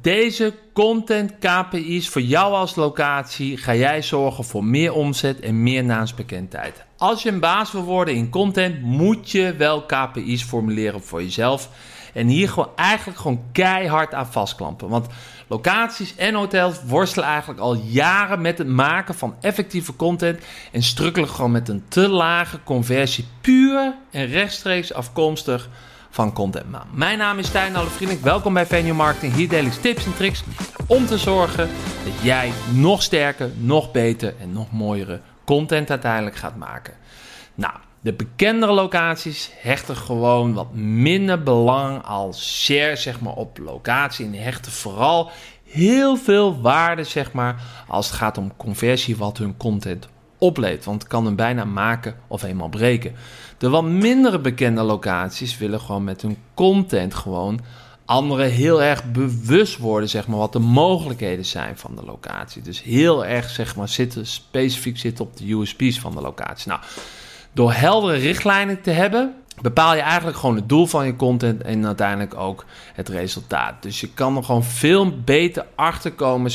deze content KPI's voor jou als locatie ga jij zorgen voor meer omzet en meer naamsbekendheid. Als je een baas wil worden in content, moet je wel KPI's formuleren voor jezelf. En hier gewoon keihard aan vastklampen. Want locaties en hotels worstelen eigenlijk al jaren met het maken van effectieve content en strukkelen gewoon met een te lage conversie, puur en rechtstreeks afkomstig van content. Mijn naam is Stijn Allevriendelijk. Welkom bij Venue Marketing. Hier deel ik tips en tricks om te zorgen dat jij nog sterker, nog beter en nog mooiere content uiteindelijk gaat maken. Nou, de bekendere locaties hechten gewoon wat minder belang als share op locatie. En hechten vooral heel veel waarde als het gaat om conversie wat hun content oplevert. Want het kan hem bijna maken of eenmaal breken. De wat mindere bekende locaties willen gewoon met hun content gewoon anderen heel erg bewust worden wat de mogelijkheden zijn van de locatie. Dus heel erg specifiek zitten op de USP's van de locatie. Nou, door heldere richtlijnen te hebben, bepaal je eigenlijk gewoon het doel van je content en uiteindelijk ook het resultaat. Dus je kan er gewoon veel beter achter komen,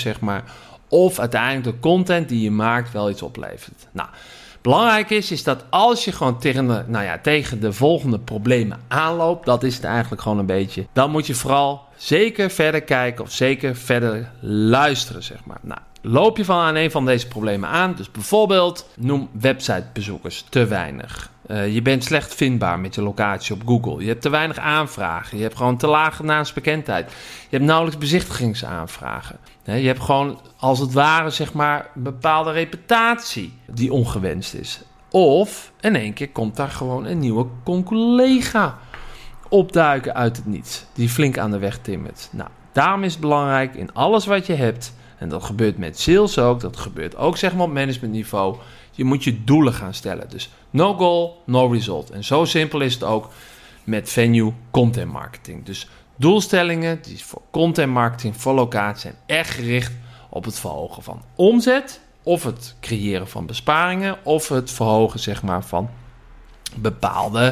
of uiteindelijk de content die je maakt wel iets oplevert. Nou, belangrijk is dat als je gewoon tegen de volgende problemen aanloopt, dat is het eigenlijk gewoon een beetje, dan moet je vooral zeker verder kijken of zeker verder luisteren, Nou, loop je aan een van deze problemen aan, dus bijvoorbeeld noem websitebezoekers te weinig. Je bent slecht vindbaar met je locatie op Google. Je hebt te weinig aanvragen. Je hebt gewoon te lage naamsbekendheid. Je hebt nauwelijks bezichtigingsaanvragen. Je hebt gewoon als het ware een bepaalde reputatie die ongewenst is. Of in één keer komt daar gewoon een nieuwe collega opduiken uit het niets. Die flink aan de weg timmert. Nou, daarom is het belangrijk in alles wat je hebt. En dat gebeurt met sales ook. Dat gebeurt ook op managementniveau. Je moet je doelen gaan stellen. Dus no goal, no result. En zo simpel is het ook met Venue content marketing. Dus doelstellingen die voor content marketing, voor locatie zijn echt gericht op het verhogen van omzet. Of het creëren van besparingen. Of het verhogen van bepaalde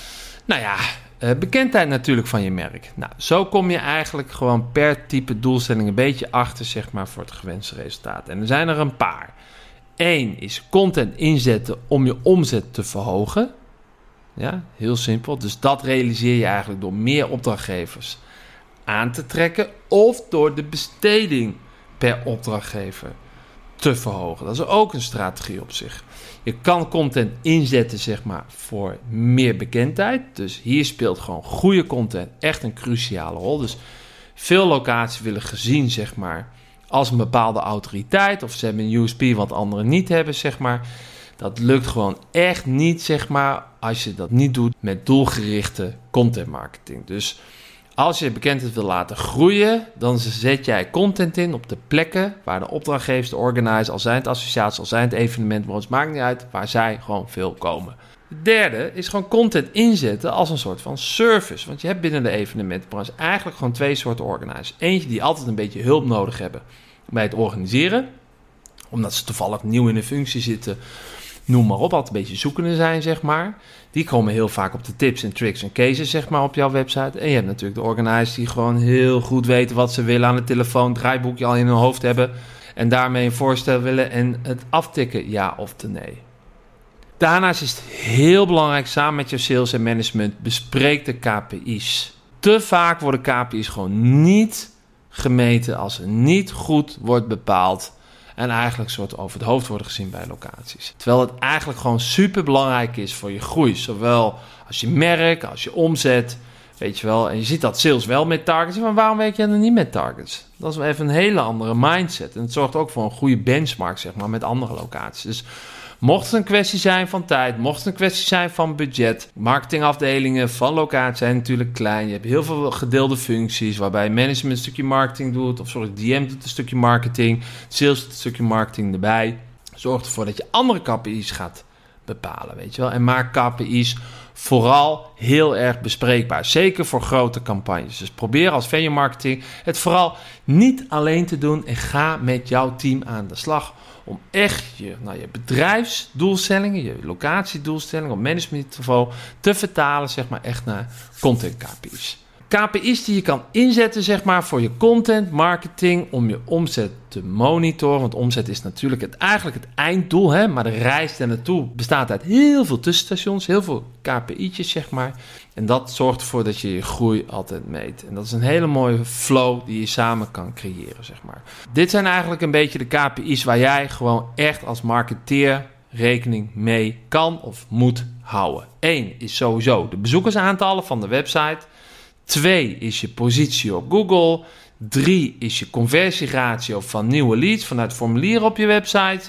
bekendheid natuurlijk van je merk. Nou, zo kom je eigenlijk gewoon per type doelstelling een beetje achter voor het gewenste resultaat. En er zijn er een paar. 1 is content inzetten om je omzet te verhogen. Ja, heel simpel. Dus dat realiseer je eigenlijk door meer opdrachtgevers aan te trekken of door de besteding per opdrachtgever te verhogen. Dat is ook een strategie op zich. Je kan content inzetten voor meer bekendheid. Dus hier speelt gewoon goede content echt een cruciale rol. Dus veel locaties willen gezien als een bepaalde autoriteit, of ze hebben een USP wat anderen niet hebben, Dat lukt gewoon echt niet, als je dat niet doet met doelgerichte content marketing. Dus als je bekendheid wil laten groeien, dan zet jij content in op de plekken waar de opdrachtgevers, de organizer, al zijn het associaties, al zijn het evenementbureaus, maakt niet uit, waar zij gewoon veel komen. De derde is gewoon content inzetten als een soort van service. Want je hebt binnen de evenementenbranche eigenlijk gewoon 2 soorten organizers. Eentje die altijd een beetje hulp nodig hebben bij het organiseren. Omdat ze toevallig nieuw in de functie zitten. Noem maar op, altijd een beetje zoekende zijn, Die komen heel vaak op de tips en tricks en cases, op jouw website. En je hebt natuurlijk de organizers die gewoon heel goed weten wat ze willen aan de telefoon. Draaiboekje al in hun hoofd hebben. En daarmee een voorstel willen en het aftikken, ja of nee. Daarnaast is het heel belangrijk, samen met je sales en management, bespreek de KPI's. Te vaak worden KPI's gewoon niet gemeten als er niet goed wordt bepaald en eigenlijk over het hoofd worden gezien bij locaties. Terwijl het eigenlijk gewoon super belangrijk is voor je groei, zowel als je merk, als je omzet, weet je wel. En je ziet dat sales wel met targets, maar waarom werk je dan niet met targets? Dat is wel even een hele andere mindset en het zorgt ook voor een goede benchmark, met andere locaties. Dus mocht het een kwestie zijn van tijd, mocht het een kwestie zijn van budget, marketingafdelingen van locatie zijn natuurlijk klein. Je hebt heel veel gedeelde functies waarbij management een stukje marketing doet, DM doet een stukje marketing, sales doet een stukje marketing erbij. Zorg ervoor dat je andere KPI's gaat bepalen, weet je wel. En maak KPI's vooral heel erg bespreekbaar, zeker voor grote campagnes. Dus probeer als venue marketing het vooral niet alleen te doen en ga met jouw team aan de slag om echt je bedrijfsdoelstellingen, je locatiedoelstellingen op managementniveau te vertalen, echt naar content KPI's. KPI's die je kan inzetten, zeg maar, voor je content marketing om je omzet te monitoren. Want omzet is natuurlijk eigenlijk het einddoel, hè? Maar de reis daar naartoe bestaat uit heel veel tussenstations, heel veel KPI'tjes, zeg maar. En dat zorgt ervoor dat je je groei altijd meet. En dat is een hele mooie flow die je samen kan creëren, zeg maar. Dit zijn eigenlijk een beetje de KPI's waar jij gewoon echt als marketeer rekening mee kan of moet houden. 1 is sowieso de bezoekersaantallen van de website. 2 is je positie op Google. 3 is je conversieratio van nieuwe leads vanuit formulieren op je website.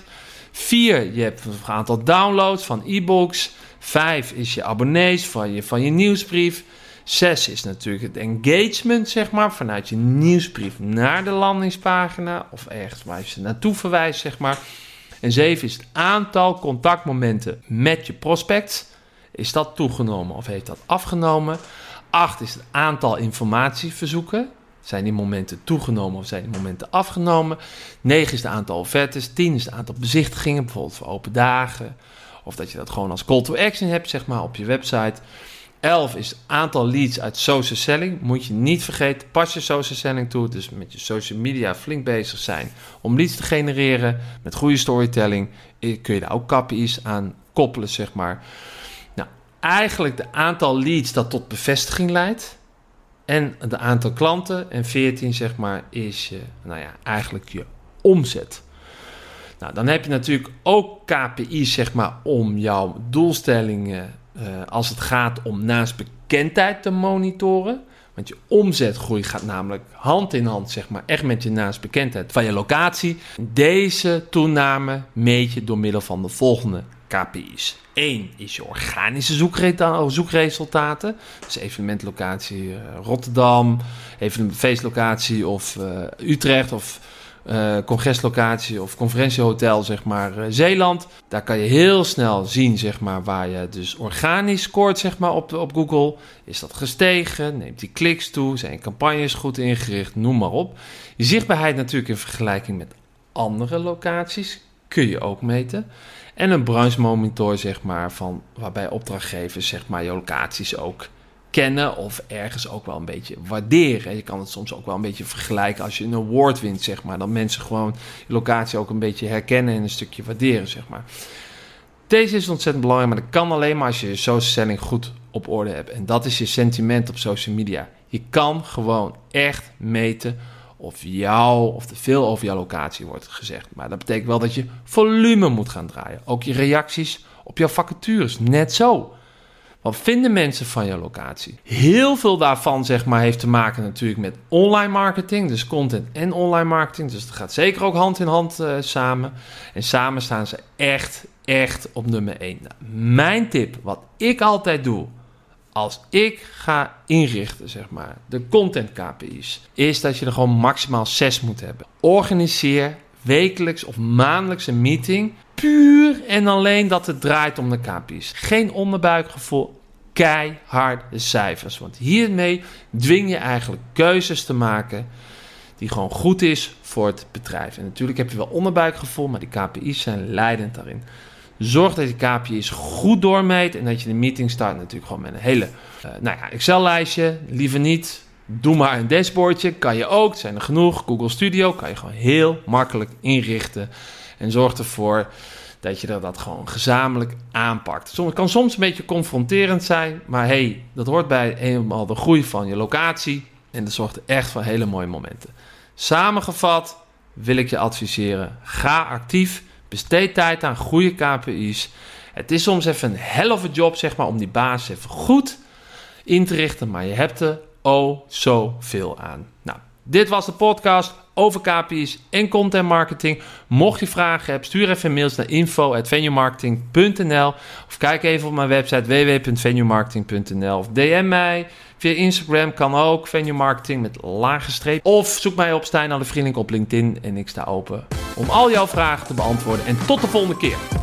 4, je hebt een aantal downloads van e-books. 5 is je abonnees van je nieuwsbrief. 6 is natuurlijk het engagement, zeg maar, vanuit je nieuwsbrief naar de landingspagina of ergens waar je ze naartoe verwijst, zeg maar. En 7 is het aantal contactmomenten met je prospects. Is dat toegenomen of heeft dat afgenomen? 8 is het aantal informatieverzoeken. Zijn die momenten toegenomen of zijn die momenten afgenomen? 9 is het aantal offertes. 10 is het aantal bezichtigingen, bijvoorbeeld voor open dagen. Of dat je dat gewoon als call to action hebt, zeg maar, op je website. 11 is het aantal leads uit social selling. Moet je niet vergeten, pas je social selling toe. Dus met je social media flink bezig zijn om leads te genereren. Met goede storytelling kun je daar ook KPI's aan koppelen, zeg maar. Nou, eigenlijk de aantal leads dat tot bevestiging leidt. En het aantal klanten. En 14, zeg maar, is eigenlijk je omzet. Nou, dan heb je natuurlijk ook KPI's, zeg maar, om jouw doelstellingen als het gaat om naamsbekendheid te monitoren. Want je omzetgroei gaat namelijk hand in hand, zeg maar, echt met je naamsbekendheid van je locatie. Deze toename meet je door middel van de volgende KPI's. 1 is je organische zoekresultaten. Dus evenementlocatie Rotterdam, feestlocatie of Utrecht of congreslocatie of conferentiehotel, zeg maar, Zeeland. Daar kan je heel snel zien, zeg maar, waar je dus organisch scoort, zeg maar, op Google. Is dat gestegen? Neemt die kliks toe? Zijn campagnes goed ingericht? Noem maar op. Je zichtbaarheid natuurlijk in vergelijking met andere locaties kun je ook meten. En een branche monitor, zeg maar, waarbij opdrachtgevers, zeg maar, je locaties ook kennen of ergens ook wel een beetje waarderen. Je kan het soms ook wel een beetje vergelijken als je een award wint, zeg maar. Dan mensen gewoon je locatie ook een beetje herkennen en een stukje waarderen, zeg maar. Deze is ontzettend belangrijk, maar dat kan alleen maar als je je social selling goed op orde hebt. En dat is je sentiment op social media. Je kan gewoon echt meten of er veel over jouw locatie wordt gezegd. Maar dat betekent wel dat je volume moet gaan draaien. Ook je reacties op jouw vacatures, net zo. Wat vinden mensen van je locatie? Heel veel daarvan, zeg maar, heeft te maken natuurlijk met online marketing. Dus content en online marketing. Dus dat gaat zeker ook hand in hand samen. En samen staan ze echt op nummer 1. Nou, mijn tip, wat ik altijd doe als ik ga inrichten, zeg maar, de content KPI's, is dat je er gewoon maximaal 6 moet hebben. Organiseer wekelijks of maandelijks een meeting, puur en alleen dat het draait om de KPI's. Geen onderbuikgevoel, keiharde cijfers. Want hiermee dwing je eigenlijk keuzes te maken die gewoon goed is voor het bedrijf. En natuurlijk heb je wel onderbuikgevoel, maar die KPI's zijn leidend daarin. Zorg dat je KPI's goed doormeet en dat je de meeting start natuurlijk gewoon met een hele Excel-lijstje. Liever niet. Doe maar een dashboardje. Kan je ook. Zijn er genoeg. Google Studio kan je gewoon heel makkelijk inrichten. En zorg ervoor dat je dat gewoon gezamenlijk aanpakt. Het kan soms een beetje confronterend zijn. Maar hey, dat hoort bij helemaal de groei van je locatie. En dat zorgt echt voor hele mooie momenten. Samengevat wil ik je adviseren. Ga actief. Besteed tijd aan goede KPI's. Het is soms even een hell of a job, zeg maar, om die basis even goed in te richten. Maar je hebt er zoveel aan. Nou, dit was de podcast over KPI's en content marketing. Mocht je vragen hebben, stuur even mails naar info@venuemarketing.nl of kijk even op mijn website www.venuemarketing.nl of DM mij. Via Instagram kan ook, Venue Marketing met lage streep. Of zoek mij op Stijn Alle Vriendelijk op LinkedIn en ik sta open om al jouw vragen te beantwoorden. En tot de volgende keer.